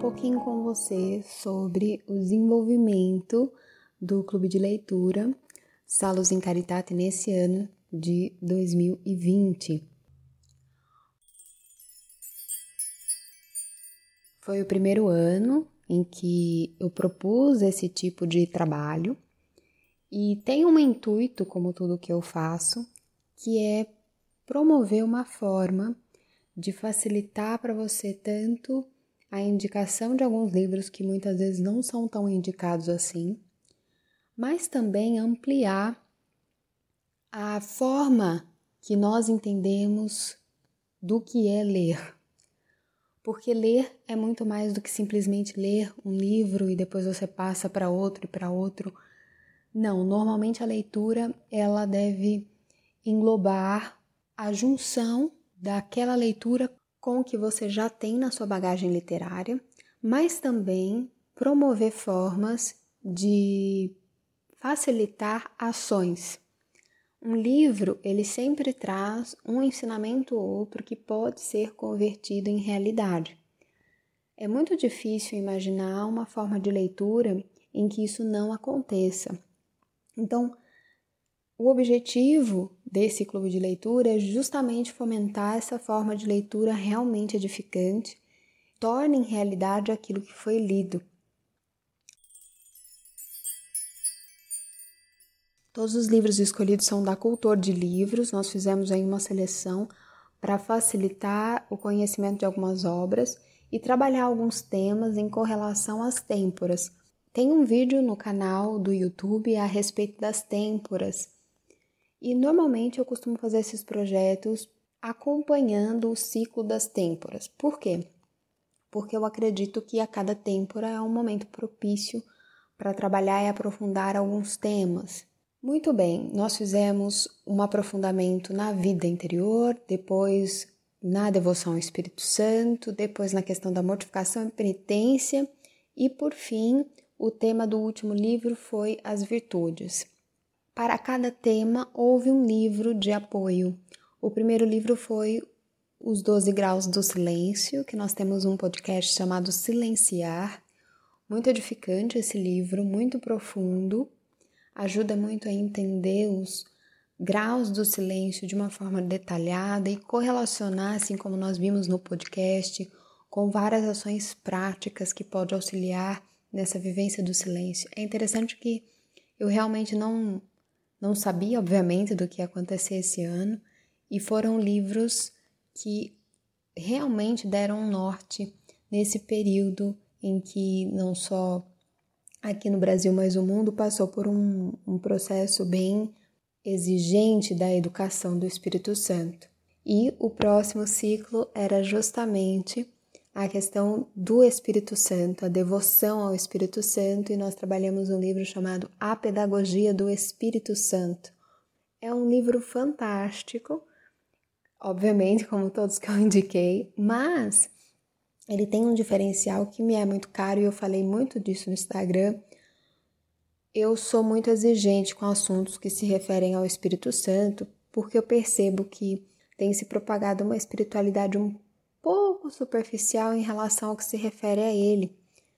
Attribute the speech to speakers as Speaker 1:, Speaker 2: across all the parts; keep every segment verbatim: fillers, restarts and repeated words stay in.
Speaker 1: pouquinho com você sobre o desenvolvimento do Clube de Leitura Salus in Caritate nesse ano de dois mil e vinte. Foi o primeiro ano em que eu propus esse tipo de trabalho e tem um intuito, como tudo que eu faço, que é promover uma forma de facilitar para você tanto a indicação de alguns livros que muitas vezes não são tão indicados assim, mas também ampliar a forma que nós entendemos do que é ler. Porque ler é muito mais do que simplesmente ler um livro e depois você passa para outro e para outro. Não, normalmente a leitura ela deve englobar a junção daquela leitura com o que você já tem na sua bagagem literária, mas também promover formas de facilitar ações. Um livro, ele sempre traz um ensinamento ou outro que pode ser convertido em realidade. É muito difícil imaginar uma forma de leitura em que isso não aconteça. Então, o objetivo desse clube de leitura é justamente fomentar essa forma de leitura realmente edificante, torne em realidade aquilo que foi lido. Todos os livros escolhidos são da Cultor de Livros, nós fizemos aí uma seleção para facilitar o conhecimento de algumas obras e trabalhar alguns temas em correlação às têmporas. Tem um vídeo no canal do YouTube a respeito das têmporas. E normalmente eu costumo fazer esses projetos acompanhando o ciclo das têmporas. Por quê? Porque eu acredito que a cada têmpora é um momento propício para trabalhar e aprofundar alguns temas. Muito bem, nós fizemos um aprofundamento na vida interior, depois na devoção ao Espírito Santo, depois na questão da mortificação e penitência e, por fim, o tema do último livro foi as virtudes. Para cada tema, houve um livro de apoio. O primeiro livro foi Os doze Graus do Silêncio, que nós temos um podcast chamado Silenciar. Muito edificante esse livro, muito profundo. Ajuda muito a entender os graus do silêncio de uma forma detalhada e correlacionar, assim como nós vimos no podcast, com várias ações práticas que podem auxiliar nessa vivência do silêncio. É interessante que eu realmente não... Não sabia, obviamente, do que ia acontecer esse ano, e foram livros que realmente deram um norte nesse período em que não só aqui no Brasil, mas o mundo passou por um, um processo bem exigente da educação do Espírito Santo. E o próximo ciclo era justamente a questão do Espírito Santo, a devoção ao Espírito Santo, e nós trabalhamos um livro chamado A Pedagogia do Espírito Santo. É um livro fantástico, obviamente, como todos que eu indiquei, mas ele tem um diferencial que me é muito caro e eu falei muito disso no Instagram. Eu sou muito exigente com assuntos que se referem ao Espírito Santo, porque eu percebo que tem se propagado uma espiritualidade um pouco superficial em relação ao que se refere a ele.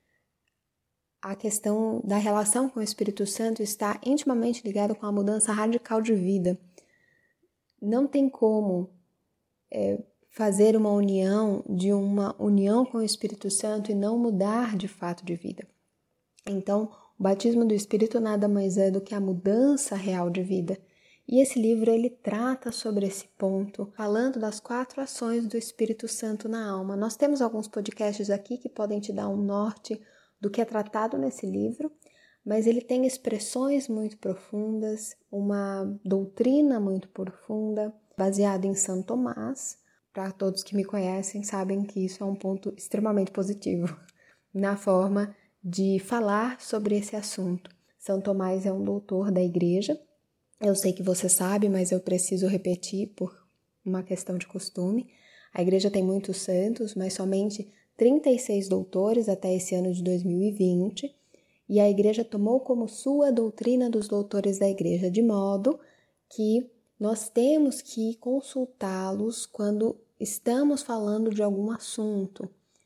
Speaker 1: A questão da relação com o Espírito Santo está intimamente ligada com a mudança radical de vida. Não tem como é, fazer uma união de uma união com o Espírito Santo e não mudar de fato de vida. Então, o batismo do Espírito nada mais é do que a mudança real de vida. E esse livro, ele trata sobre esse ponto, falando das quatro ações do Espírito Santo na alma. Nós temos alguns podcasts aqui que podem te dar um norte do que é tratado nesse livro, mas ele tem expressões muito profundas, uma doutrina muito profunda, baseada em Santo Tomás. Para todos que me conhecem, sabem que isso é um ponto extremamente positivo na forma de falar sobre esse assunto. São Tomás é um doutor da igreja. Eu sei que você sabe, mas eu preciso repetir por uma questão de costume. A igreja tem muitos santos, mas somente trinta e seis doutores até esse ano de dois mil e vinte, e a igreja tomou como sua doutrina dos doutores da igreja, de modo que nós temos que consultá-los quando estamos falando de algum assunto.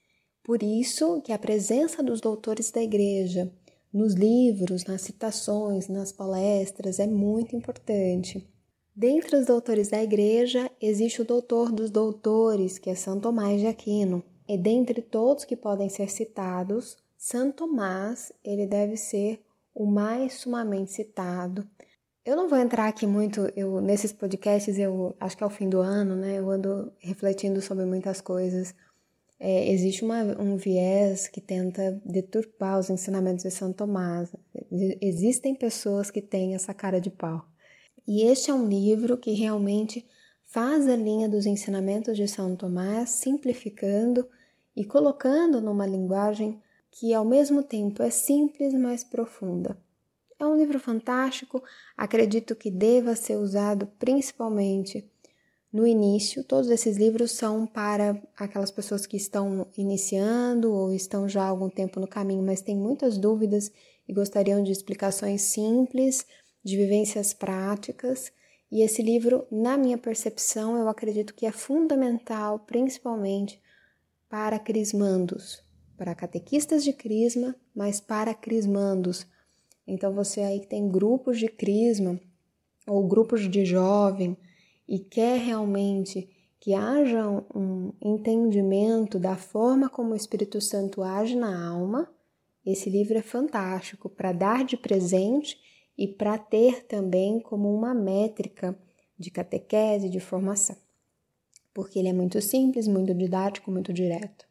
Speaker 1: Por isso que a presença dos doutores da igreja nos livros, nas citações, nas palestras é muito importante. Dentre os doutores da igreja, existe o doutor dos doutores, que é São Tomás de Aquino. E dentre todos que podem ser citados, São Tomás, ele deve ser o mais sumamente citado. Eu não vou entrar aqui muito, eu, nesses podcasts, eu acho que é o fim do ano, né? Eu ando refletindo sobre muitas coisas. É, existe uma, um viés que tenta deturpar os ensinamentos de São Tomás. Existem pessoas que têm essa cara de pau. E este é um livro que realmente faz a linha dos ensinamentos de São Tomás, simplificando e colocando numa linguagem que ao mesmo tempo é simples, mas profunda. É um livro fantástico, acredito que deva ser usado principalmente no início. Todos esses livros são para aquelas pessoas que estão iniciando ou estão já há algum tempo no caminho, mas têm muitas dúvidas e gostariam de explicações simples, de vivências práticas. E esse livro, na minha percepção, eu acredito que é fundamental, principalmente para crismandos, para catequistas de crisma, mas para crismandos. Então você aí que tem grupos de crisma ou grupos de jovem e quer realmente que haja um entendimento da forma como o Espírito Santo age na alma, esse livro é fantástico para dar de presente e para ter também como uma métrica de catequese, de formação, porque ele é muito simples, muito didático, muito direto.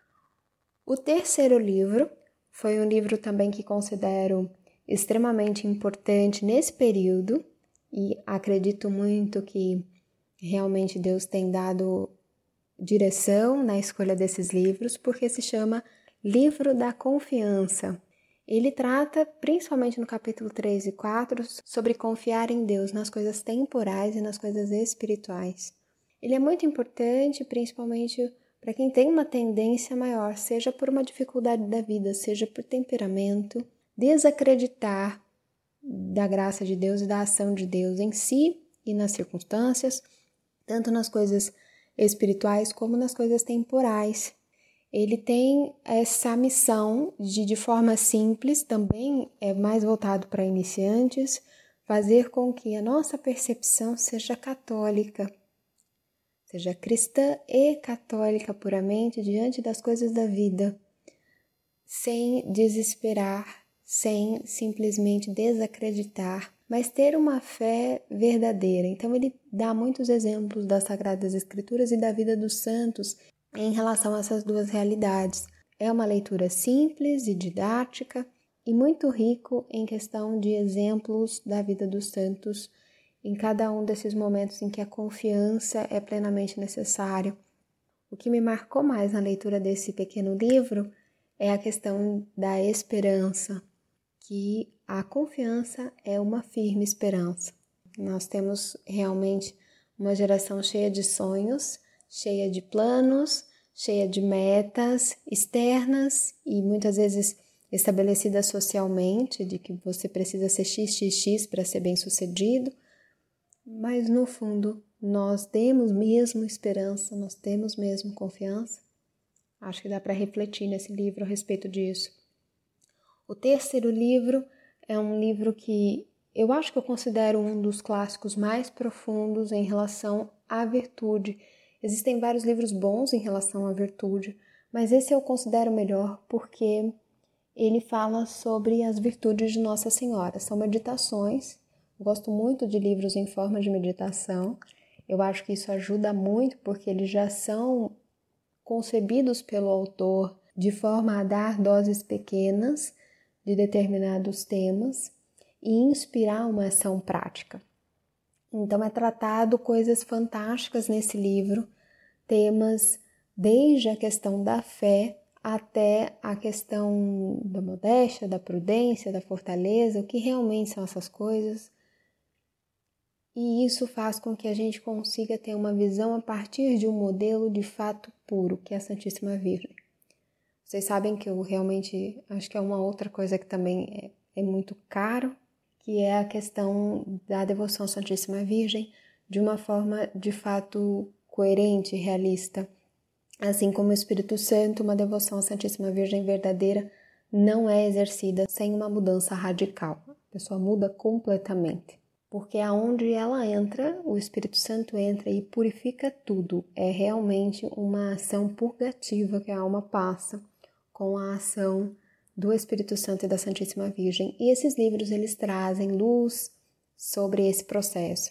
Speaker 1: O terceiro livro foi um livro também que considero extremamente importante nesse período, e acredito muito que realmente Deus tem dado direção na escolha desses livros, porque se chama Livro da Confiança. Ele trata, principalmente no capítulo três e quatro, sobre confiar em Deus nas coisas temporais e nas coisas espirituais. Ele é muito importante, principalmente para quem tem uma tendência maior, seja por uma dificuldade da vida, seja por temperamento, desacreditar da graça de Deus e da ação de Deus em si e nas circunstâncias, tanto nas coisas espirituais como nas coisas temporais. Ele tem essa missão de, de forma simples, também é mais voltado para iniciantes, fazer com que a nossa percepção seja católica, seja cristã e católica puramente diante das coisas da vida, sem desesperar, sem simplesmente desacreditar, mas ter uma fé verdadeira. Então ele dá muitos exemplos das Sagradas Escrituras e da vida dos santos em relação a essas duas realidades. É uma leitura simples e didática e muito rico em questão de exemplos da vida dos santos em cada um desses momentos em que a confiança é plenamente necessária. O que me marcou mais na leitura desse pequeno livro é a questão da esperança, que a confiança é uma firme esperança. Nós temos realmente uma geração cheia de sonhos, cheia de planos, cheia de metas externas e muitas vezes estabelecidas socialmente, de que você precisa ser xis xis xis para ser bem-sucedido, mas no fundo nós temos mesmo esperança, nós temos mesmo confiança. Acho que dá para refletir nesse livro a respeito disso. O terceiro livro é um livro que eu acho que eu considero um dos clássicos mais profundos em relação à virtude. Existem vários livros bons em relação à virtude, mas esse eu considero melhor porque ele fala sobre as virtudes de Nossa Senhora. São meditações. Eu gosto muito de livros em forma de meditação. Eu acho que isso ajuda muito porque eles já são concebidos pelo autor de forma a dar doses pequenas de determinados temas e inspirar uma ação prática. Então é tratado coisas fantásticas nesse livro, temas desde a questão da fé até a questão da modéstia, da prudência, da fortaleza, o que realmente são essas coisas. E isso faz com que a gente consiga ter uma visão a partir de um modelo de fato puro, que é a Santíssima Virgem. Vocês sabem que eu realmente acho que é uma outra coisa que também é, é muito caro, que é a questão da devoção à Santíssima Virgem de uma forma de fato coerente e realista. Assim como o Espírito Santo, uma devoção à Santíssima Virgem verdadeira não é exercida sem uma mudança radical. A pessoa muda completamente. Porque aonde ela entra, o Espírito Santo entra e purifica tudo. É realmente uma ação purgativa que a alma passa com a ação do Espírito Santo e da Santíssima Virgem. E esses livros, eles trazem luz sobre esse processo.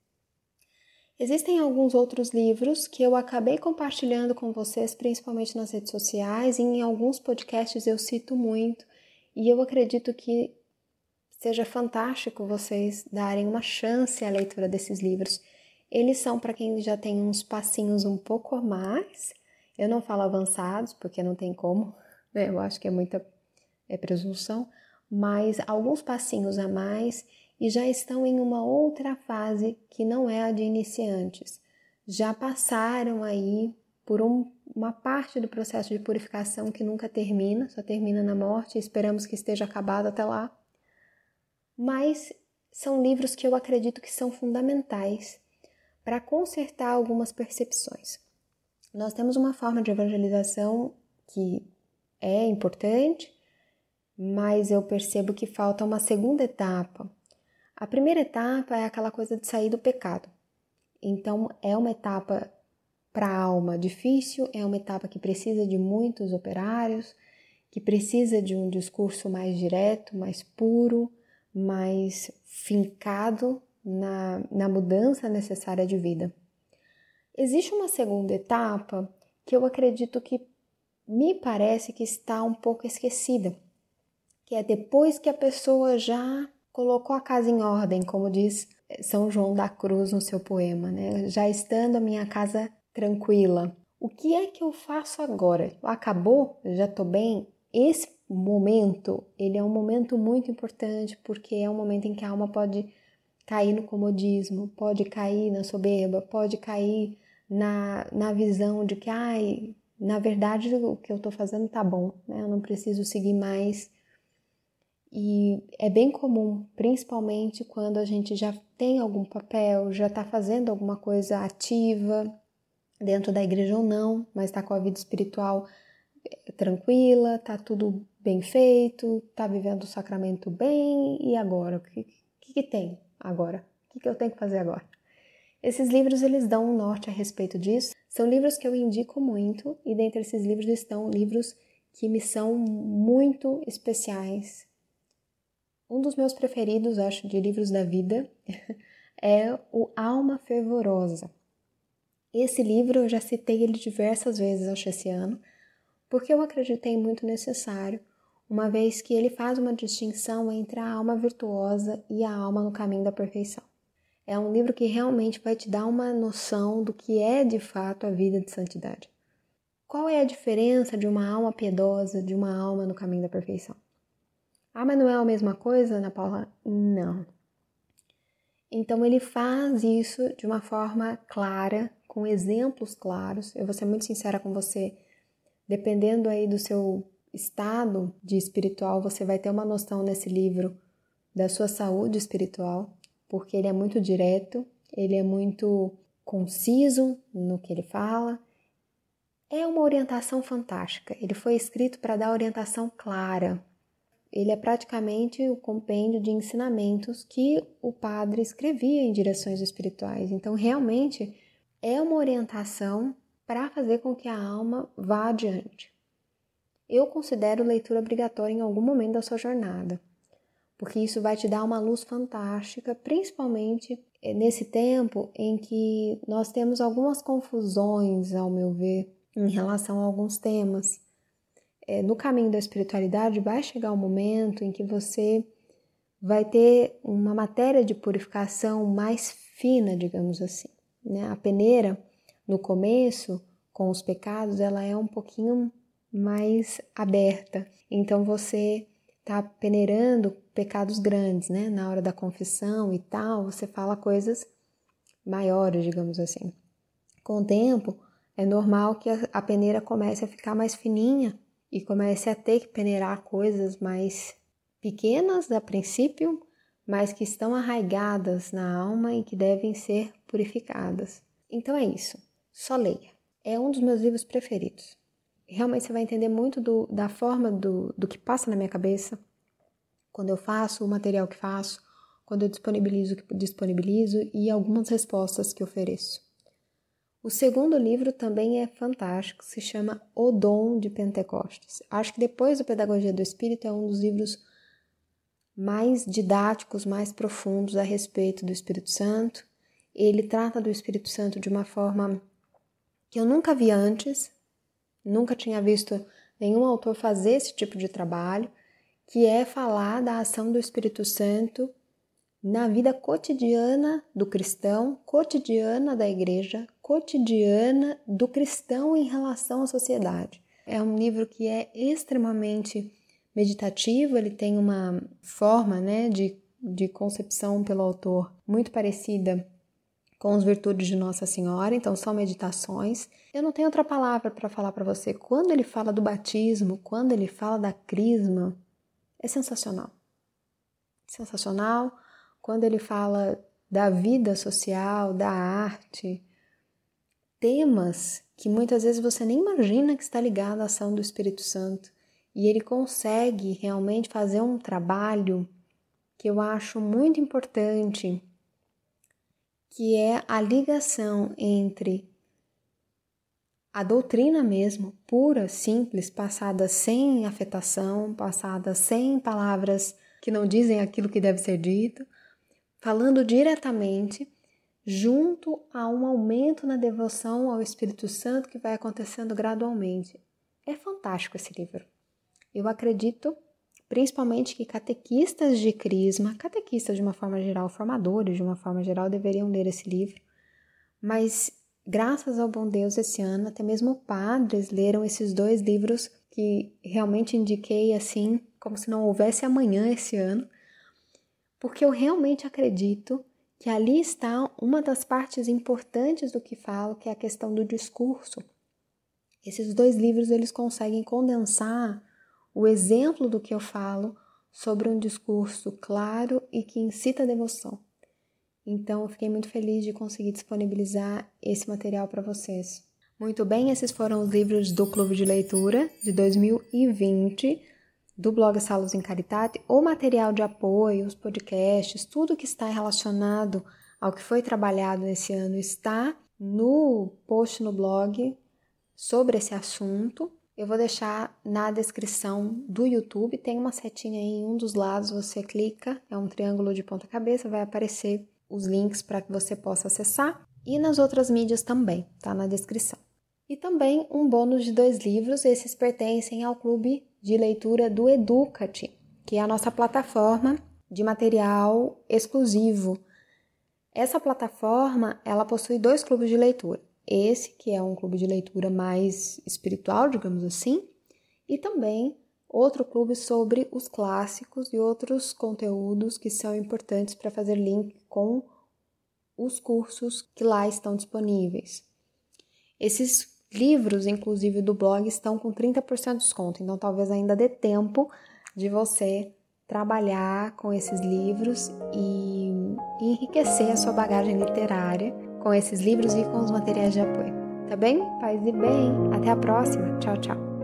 Speaker 1: Existem alguns outros livros que eu acabei compartilhando com vocês, principalmente nas redes sociais, e em alguns podcasts eu cito muito, e eu acredito que seja fantástico vocês darem uma chance à leitura desses livros. Eles são para quem já tem uns passinhos um pouco a mais. Eu não falo avançados, porque não tem como, né? Eu acho que é muita é presunção, mas alguns passinhos a mais e já estão em uma outra fase que não é a de iniciantes. Já passaram aí por um, uma parte do processo de purificação que nunca termina, só termina na morte, esperamos que esteja acabado até lá. Mas são livros que eu acredito que são fundamentais para consertar algumas percepções. Nós temos uma forma de evangelização que é importante, mas eu percebo que falta uma segunda etapa. A primeira etapa é aquela coisa de sair do pecado. Então, é uma etapa para a alma difícil, é uma etapa que precisa de muitos operários, que precisa de um discurso mais direto, mais puro, mais fincado na, na mudança necessária de vida. Existe uma segunda etapa que eu acredito que me parece que está um pouco esquecida, que é depois que a pessoa já colocou a casa em ordem, como diz São João da Cruz no seu poema, né? Já estando a minha casa tranquila. O que é que eu faço agora? Acabou? Já estou bem? Esse momento, ele é um momento muito importante, porque é um momento em que a alma pode cair no comodismo, pode cair na soberba, pode cair na, na visão de que, ai, na verdade, o que eu estou fazendo tá bom, né? Eu não preciso seguir mais. E é bem comum, principalmente quando a gente já tem algum papel, já está fazendo alguma coisa ativa, dentro da igreja ou não, mas está com a vida espiritual tranquila, está tudo bem feito, está vivendo o sacramento bem, e agora? O que, que, que tem agora? O que, que eu tenho que fazer agora? Esses livros, eles dão um norte a respeito disso. São livros que eu indico muito, e dentre esses livros estão livros que me são muito especiais. Um dos meus preferidos, acho, de livros da vida é o Alma Fervorosa. Esse livro eu já citei ele diversas vezes, acho, esse ano, porque eu acreditei muito necessário, uma vez que ele faz uma distinção entre a alma virtuosa e a alma no caminho da perfeição. É um livro que realmente vai te dar uma noção do que é de fato a vida de santidade. Qual é a diferença de uma alma piedosa de uma alma no caminho da perfeição? Ah, mas não é a mesma coisa, Ana Paula? Não. Então ele faz isso de uma forma clara, com exemplos claros. Eu vou ser muito sincera com você, dependendo aí do seu estado de espiritual, você vai ter uma noção nesse livro da sua saúde espiritual, porque ele é muito direto, ele é muito conciso no que ele fala. É uma orientação fantástica, ele foi escrito para dar orientação clara. Ele é praticamente o compêndio de ensinamentos que o padre escrevia em direções espirituais. Então, realmente, é uma orientação para fazer com que a alma vá adiante. Eu considero leitura obrigatória em algum momento da sua jornada, porque isso vai te dar uma luz fantástica, principalmente nesse tempo em que nós temos algumas confusões, ao meu ver, em relação a alguns temas. No caminho da espiritualidade vai chegar um momento em que você vai ter uma matéria de purificação mais fina, digamos assim, né? A peneira, no começo, com os pecados, ela é um pouquinho mais aberta. Então você está peneirando pecados grandes, né? Na hora da confissão e tal, você fala coisas maiores, digamos assim. Com o tempo, é normal que a peneira comece a ficar mais fininha, e comece a ter que peneirar coisas mais pequenas a princípio, mas que estão arraigadas na alma e que devem ser purificadas. Então é isso, só leia. é um dos meus livros preferidos. Realmente você vai entender muito do, da forma do, do que passa na minha cabeça, quando eu faço o material que faço, quando eu disponibilizo o que disponibilizo e algumas respostas que ofereço. O segundo livro também é fantástico, se chama O Dom de Pentecostes. Acho que depois do Pedagogia do Espírito é um dos livros mais didáticos, mais profundos a respeito do Espírito Santo. Ele trata do Espírito Santo de uma forma que eu nunca vi antes, nunca tinha visto nenhum autor fazer esse tipo de trabalho, que é falar da ação do Espírito Santo na vida cotidiana do cristão, cotidiana da igreja, cotidiana do cristão em relação à sociedade. É um livro que é extremamente meditativo, ele tem uma forma, né, de, de concepção pelo autor muito parecida com as virtudes de Nossa Senhora, então são meditações. Eu não tenho outra palavra para falar para você. Quando ele fala do batismo, quando ele fala da crisma, é sensacional. Sensacional. Quando ele fala da vida social, da arte, temas que muitas vezes você nem imagina que está ligado à ação do Espírito Santo. E ele consegue realmente fazer um trabalho que eu acho muito importante, que é a ligação entre a doutrina mesmo, pura, simples, passada sem afetação, passada sem palavras que não dizem aquilo que deve ser dito, falando diretamente, junto a um aumento na devoção ao Espírito Santo que vai acontecendo gradualmente. É fantástico esse livro. Eu acredito, principalmente, que catequistas de crisma, catequistas de uma forma geral, formadores de uma forma geral, deveriam ler esse livro, mas graças ao bom Deus, esse ano, até mesmo padres leram esses dois livros que realmente indiquei assim, como se não houvesse amanhã esse ano, porque eu realmente acredito que ali está uma das partes importantes do que falo, que é a questão do discurso. Esses dois livros, eles conseguem condensar o exemplo do que eu falo sobre um discurso claro e que incita a devoção. Então, eu fiquei muito feliz de conseguir disponibilizar esse material para vocês. Muito bem, esses foram os livros do Clube de Leitura de dois mil e vinte, do blog Salus in Caritate. O material de apoio, os podcasts, tudo que está relacionado ao que foi trabalhado nesse ano está no post no blog sobre esse assunto. Eu vou deixar na descrição do YouTube, tem uma setinha aí em um dos lados, você clica, é um triângulo de ponta cabeça, vai aparecer os links para que você possa acessar, e nas outras mídias também, tá na descrição. E também um bônus de dois livros, esses pertencem ao clube de leitura do Educate, que é a nossa plataforma de material exclusivo. Essa plataforma, ela possui dois clubes de leitura. Esse, que é um clube de leitura mais espiritual, digamos assim, e também outro clube sobre os clássicos e outros conteúdos que são importantes para fazer link com os cursos que lá estão disponíveis. Esses livros, inclusive do blog, estão com trinta por cento de desconto, então talvez ainda dê tempo de você trabalhar com esses livros e enriquecer a sua bagagem literária com esses livros e com os materiais de apoio. Tá bem? Paz e bem. Até a próxima. Tchau, tchau.